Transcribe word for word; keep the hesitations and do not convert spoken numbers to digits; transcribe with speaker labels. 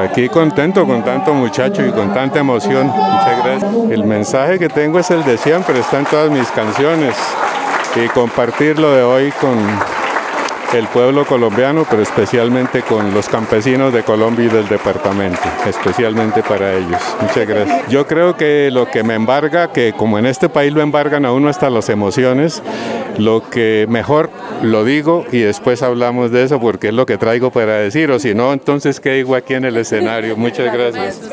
Speaker 1: Aquí contento con tanto muchacho y con tanta emoción. Muchas gracias. El mensaje que tengo es el de siempre, está en todas mis canciones. Y compartir lo de hoy con el pueblo colombiano, pero especialmente con los campesinos de Colombia y del departamento, especialmente para ellos. Muchas gracias. Yo creo que lo que me embarga, que como en este país lo embargan a uno hasta las emociones, lo que mejor lo digo y después hablamos de eso porque es lo que traigo para decir, o si no, entonces qué digo aquí en el escenario. Muchas gracias.